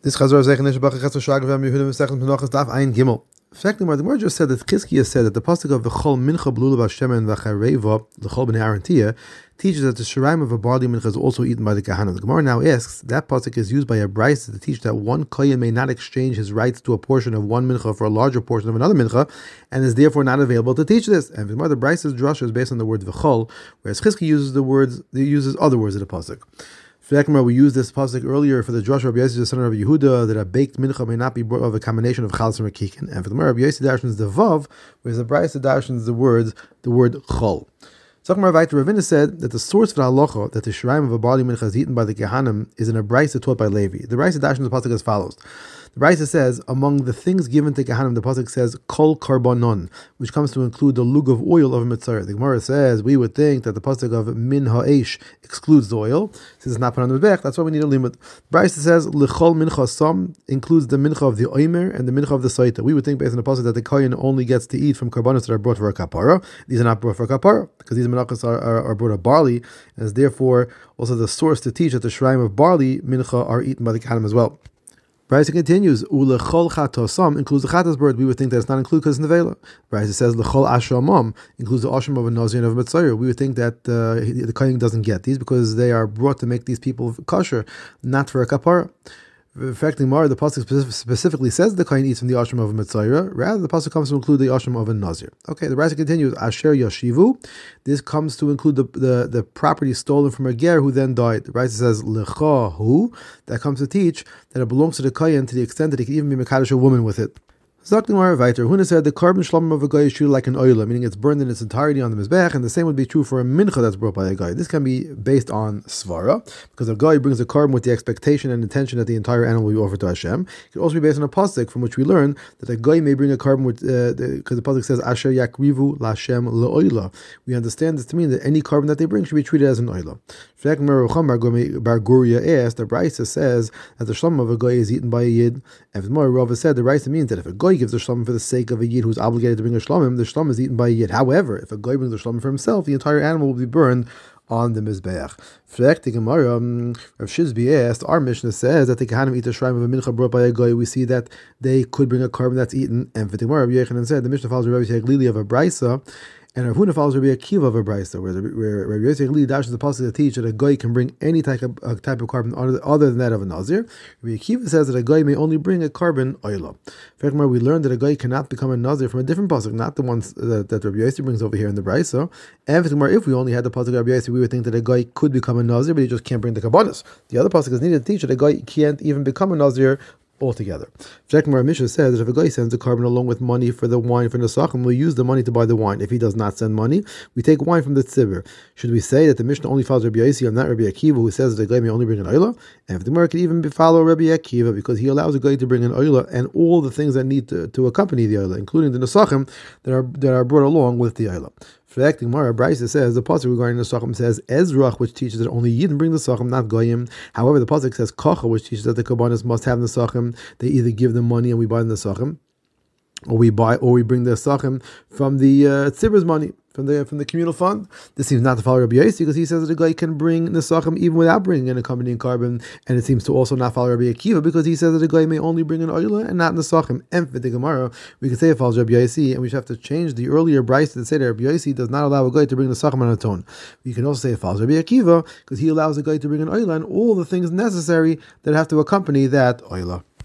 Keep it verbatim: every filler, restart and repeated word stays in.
This Chazor Zeichen Neshabach Chetz Shag V'Am Yehuda Mesechus Menachos Daf Ein Gimel. Fact number, the Gemara just said that Chizkiah said that the pasuk of V'chol Mincha Blula B'Shemen V'Chareva L'chol B'nei Arantia teaches that the shiraim of a barley mincha is also eaten by the Kahana. The Gemara now asks, that pasuk is used by a brayso to teach that one kohen may not exchange his rights to a portion of one mincha for a larger portion of another mincha, and is therefore not available to teach this. And the Gemara, the brayso's drasha is based on the word V'chol, whereas Chizkiah uses the words, he uses other words of the pasuk. We used this pasuk earlier for the Josh Rabbi Yossi, the son of Rabbi Yehuda, that a baked mincha may not be brought of a combination of chalas and rakikin. And for the Rabbi Yossi darshans the vav, whereas the brayso darshans the words, the word chol. Tzachmar Vayter Ravina said that the source for the halacha that the shiraim of a barley mincha is eaten by the Gehanim is in a brayso taught by Levi. The brayso darshans the pasuk as follows. The brayso says, among the things given to Gehanim, the pasuk says kol karbanon, which comes to include the lug of oil of a mitzvah. The Gemara says we would think that the pasuk of min ha'esh excludes the oil, since it's not put on the mizbech. That's why we need a limit. Brayso says lichol mincha sam includes the mincha of the oimer and the mincha of the saita. We would think based on the pasuk that the kohen only gets to eat from karbanos that are brought for a kapara. These are not brought for a kapara because these menachos are, are, are brought of barley, and is therefore also the source to teach that the shiraim of barley mincha are eaten by the Gehanim as well. Brayso continues, ulechol chatosam includes the chatas bird. We would think that it's not included because it's nevela. Brayso says lechol ashamam includes the asham of a nazir and of a mitzvah. We would think that uh, the kohen doesn't get these because they are brought to make these people kosher, not for a kapara. In fact, the Gemara, the pasuk specifically says the kohen eats from the ashram of a mitzvah. Rather, the pasuk comes to include the ashram of a nazir. Okay, the Brayso continues, asher yashivu. This comes to include the, the, the property stolen from a ger who then died. The Brayso says lechahu. That comes to teach that it belongs to the kohen to the extent that he can even be mekadosh a woman with it. Zaktimar Vayter, Huna said the carbon shlomim of a guy is treated like an oila, meaning it's burned in its entirety on the mizbech, and the same would be true for a mincha that's brought by a guy. This can be based on svara, because a guy brings a carbon with the expectation and intention that the entire animal will be offered to Hashem. It could also be based on a pasuk from which we learn that a guy may bring a carbon with, because uh, the, the pasuk says Asher yakrivu lashem leoila. We understand this to mean that any carbon that they bring should be treated as an oila. Bar Guria asked, the Brayso says that the shlomim of a guy is eaten by a yid, and the Gemara Rava said the Brayso means that if a guy gives the shlomim for the sake of a yid who's obligated to bring a shlomim, the shlomim is eaten by a yid. However, if a guy brings the shlomim for himself, the entire animal will be burned on the mizbeach. Frek the Gemara, Rav Shizbi asked, our Mishnah says that the Gehanim eat the shiraim of a mincha brought by a guy. We see that they could bring a carbon that's eaten. And for the Gemara, Rabbi Yechanan said the Mishnah follows Rabbi Yechanan of a brayso, and Rav Huna follows Rabbi Akiva of a brayso, where, where Rabbi Yosef Li dashes the pasuk to teach that a guy can bring any type of uh, type of carbon other, other than that of a nazir. Rabbi Akiva says that a guy may only bring a carbon oila. Furthermore, we learned that a guy cannot become a nazir from a different pasuk, not the ones that, that Rabbi Yosef brings over here in the brayso. And furthermore, if we only had the pasuk of Rabbi Yosef, we would think that a guy could become a nazir, but he just can't bring the karbanos. The other pasuk is needed to teach that a guy can't even become a nazir altogether. Shekmar Mishnah says that if a guy sends a carbon along with money for the wine for the Nesachim, we'll use the money to buy the wine. If he does not send money, we take wine from the tzibur. Should we say that the Mishnah only follows Rabbi Yossi and not Rabbi Akiva, who says that the guy may only bring an oila? And if the Gemara could even be follow Rabbi Akiva, because he allows a guy to bring an oila and all the things that need to, to accompany the oila, including the Nesachim that are that are brought along with the oila. The Gemara Brayso says the pasuk regarding the Nesachim says Ezrach, which teaches that only Yidden bring the Nesachim, not Goyim. However, the pasuk says Kacha, which teaches that the Karbanos must have the Nesachim. They either give them money and we buy the Nesachim, or we buy or we bring the Nesachim from the uh, Tzibur's money. From the from the communal fund. This seems not to follow Rabbi Yossi because he says that a guy can bring Nesachim even without bringing an accompanying carbon, and it seems to also not follow Rabbi Akiva because he says that a guy may only bring an oila and not Nesachim. And for the Gemara, we can say it follows Rabbi Yossi, and we should have to change the earlier brayso to say that Rabbi Yossi does not allow a guy to bring Nesachim on its own. We can also say it follows Rabbi Akiva because he allows a guy to bring an oila and all the things necessary that have to accompany that oila.